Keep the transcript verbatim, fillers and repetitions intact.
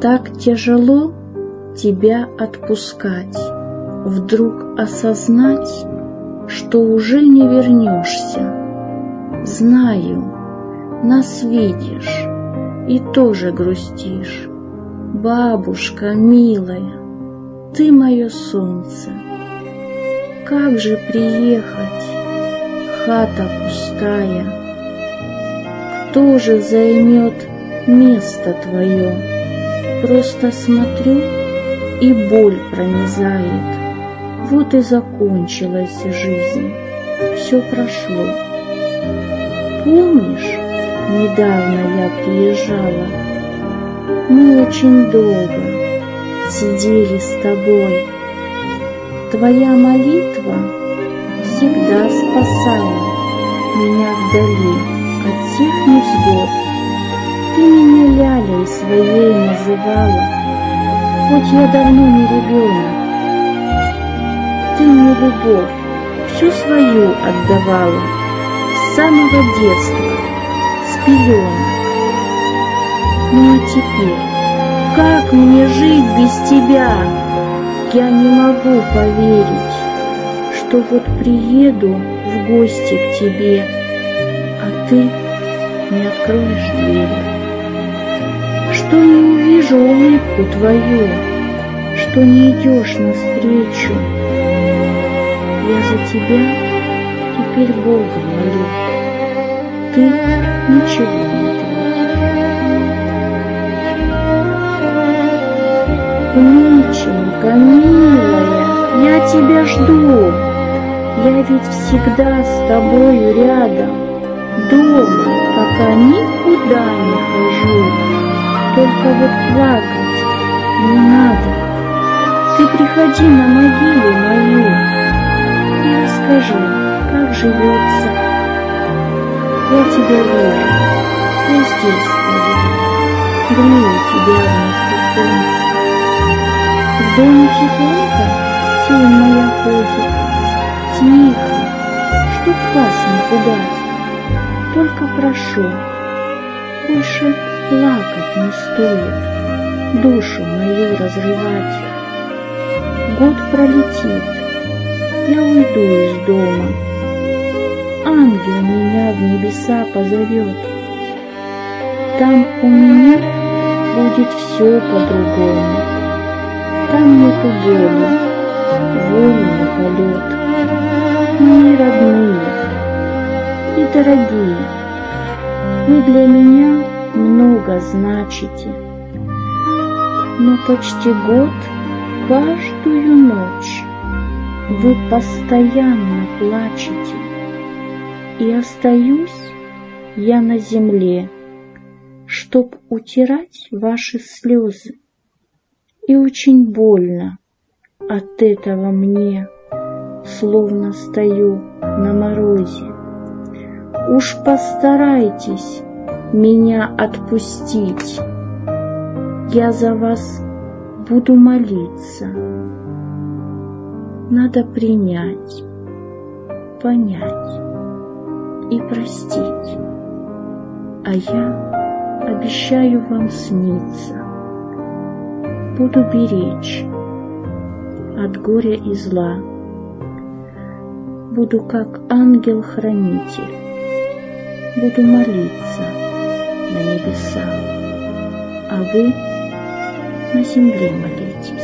Так тяжело тебя отпускать, вдруг осознать, что уже не вернешься. Знаю, нас видишь и тоже грустишь. Бабушка милая, ты мое солнце. Как же приехать, хата пустая? Кто же займет место твое? Просто смотрю, и боль пронизает. Вот и закончилась жизнь, все прошло. Помнишь, недавно я приезжала? Мы очень долго сидели с тобой. Твоя молитва всегда спасала меня вдали от всех невзгод. Ты меня лялей своей называла, хоть я давно не ребенок. Ты мне любовь всю свою отдавала с самого детства, с пеленок. Ну а теперь, как мне жить без тебя? Я не могу поверить, что вот приеду в гости к тебе, а ты не откроешь двери, что не увижу улыбку твою, что не идешь навстречу. Я за тебя теперь Бога молю, ты ничего не ответишь. Внученька, милая, я тебя жду, я ведь всегда с тобою рядом, дома, пока никуда не хожу, только вот плакать не надо. Ты приходи на могилу мою и расскажи, как живется. Я тебя вижу, я здесь стою, грею тебя вместо солнца. В доме тихонько тень моя ходит, тихо, чтоб вас не пугать. Только прошу, больше плакать не стоит, душу мою разрывать. Год пролетит, я уйду из дома, ангел меня в небеса позовет. Там у меня будет все по-другому, там нету боли, вольный полет. Мои родные и дорогие, вы для меня много значите, но почти год, каждую ночь вы постоянно плачете, и остаюсь я на земле, чтоб утирать ваши слезы. И очень больно от этого мне, словно стою на морозе. Уж постарайтесь меня отпустить, я за вас буду молиться. Надо принять, понять и простить, а я обещаю вам сниться. Буду беречь от горя и зла, буду как ангел-хранитель, буду молиться на небесах, а вы на земле молитесь.